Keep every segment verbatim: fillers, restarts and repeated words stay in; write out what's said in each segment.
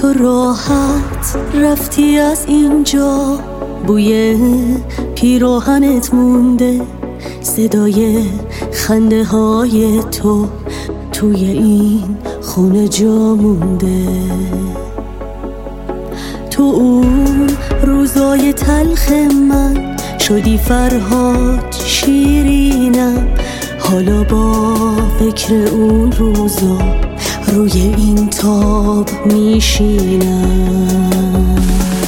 تو راحت رفتی از اینجا، بوی پیراهنت مونده، صدای خنده های تو توی این خونه جا مونده. تو اون روزای تلخ من شدی فرهاد شیرینم، حالا با فکر اون روزا روی این تاب میشینم.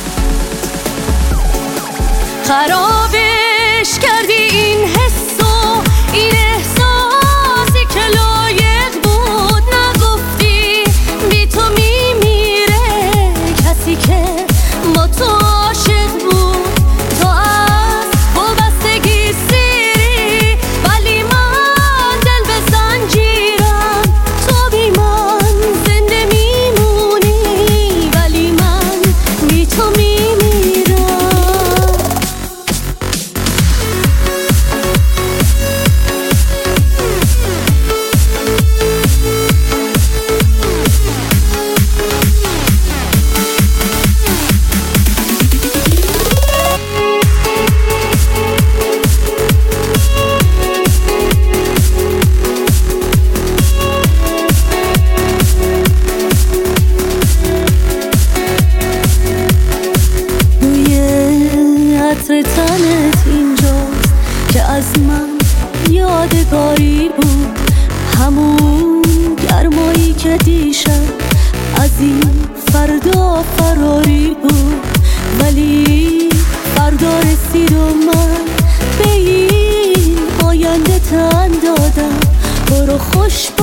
خرابش کردی این حس و این احساسی که لایق بود، نگفتی بی تو میمیره کسی که با تو عاشق بود. تو از وابستگی سیری ولی من دل به زنجیرم، تو بی من زنده میمونی ولی من بی تو میمیرم. عطر تنت اینجاست که از من یادگاری بود، همون گرمایی که دیشب از این فردا فراری بود. ولی فردا رسید و من به این آینده تن دادم. برو خوش